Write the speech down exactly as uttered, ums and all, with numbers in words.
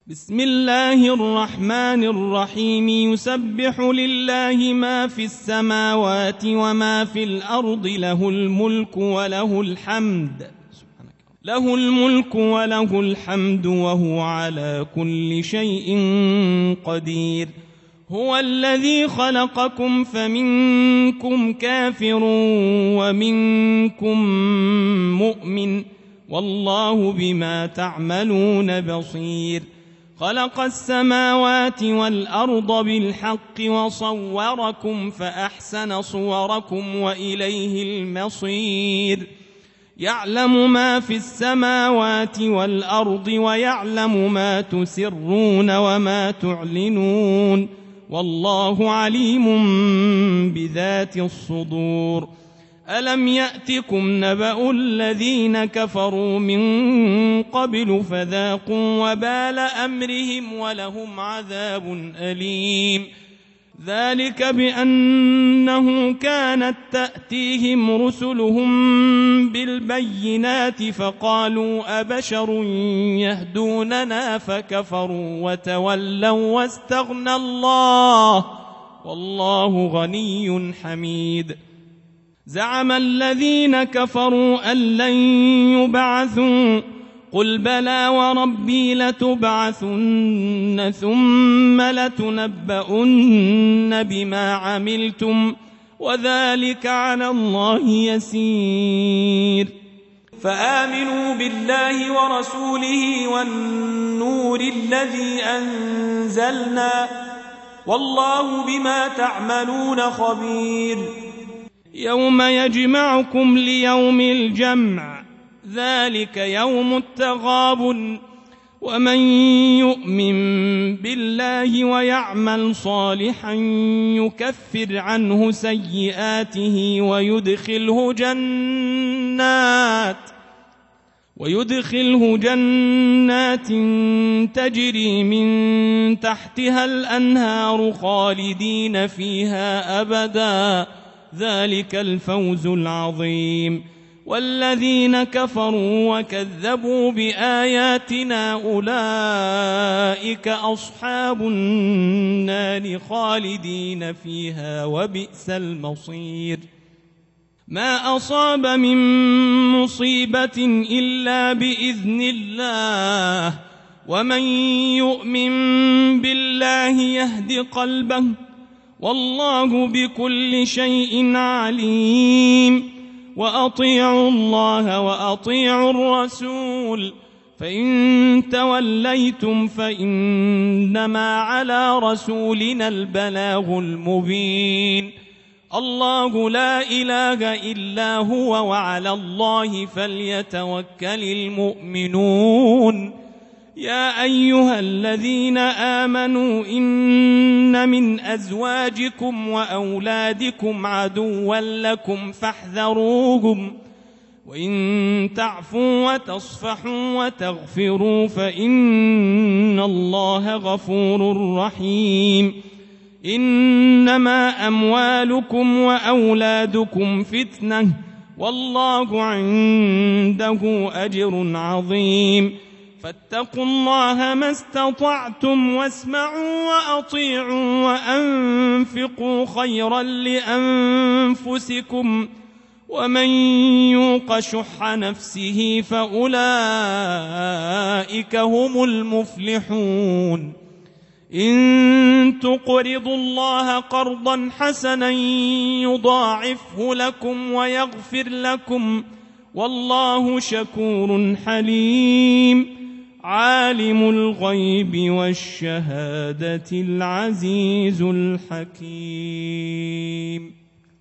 بسم الله الرحمن الرحيم يسبح لله ما في السماوات وما في الأرض له الملك وله الحمد له الملك وله الحمد وهو على كل شيء قدير. هو الذي خلقكم فمنكم كافر ومنكم مؤمن والله بما تعملون بصير. خلق السماوات والأرض بالحق وصوركم فأحسن صوركم وإليه المصير. يعلم ما في السماوات والأرض ويعلم ما تسرون وما تعلنون والله عليم بذات الصدور. ألم يأتكم نبأ الذين كفروا من قبل فذاقوا وبال أمرهم ولهم عذاب أليم. ذلك بأنه كانت تأتيهم رسلهم بالبينات فقالوا أبشر يهدوننا فكفروا وتولوا واستغنى الله والله غني حميد. زعم الذين كفروا أن لن يبعثوا قل بلى وربي لتبعثن ثم لتنبؤن بما عملتم وذلك على الله يسير. فآمنوا بالله ورسوله والنور الذي أنزلنا والله بما تعملون خبير. يوم يجمعكم ليوم الجمع ذلك يوم التغابن ومن يؤمن بالله ويعمل صالحا يكفر عنه سيئاته ويدخله جنات ويدخله جنات تجري من تحتها الأنهار خالدين فيها أبدا ذلك الفوز العظيم. والذين كفروا وكذبوا بآياتنا أولئك أصحاب النار خالدين فيها وبئس المصير. ما أصاب من مصيبة إلا بإذن الله ومن يؤمن بالله يهد قلبه والله بكل شيء عليم. وأطيعوا الله وأطيعوا الرسول فإن توليتم فإنما على رسولنا البلاغ المبين. الله لا إله إلا هو وعلى الله فليتوكل المؤمنون. يا أيها الذين آمنوا إن من أزواجكم وأولادكم عدوا لكم فاحذروهم وإن تعفوا وتصفحوا وتغفروا فإن الله غفور رحيم. إنما أموالكم وأولادكم فتنة والله عنده أجر عظيم. فاتقوا الله ما استطعتم واسمعوا وأطيعوا وأنفقوا خيرا لأنفسكم ومن يوق شح نفسه فأولئك هم المفلحون. إن تقرضوا الله قرضا حسنا يضاعفه لكم ويغفر لكم والله شكور حليم. عالم الغيب والشهادة العزيز الحكيم.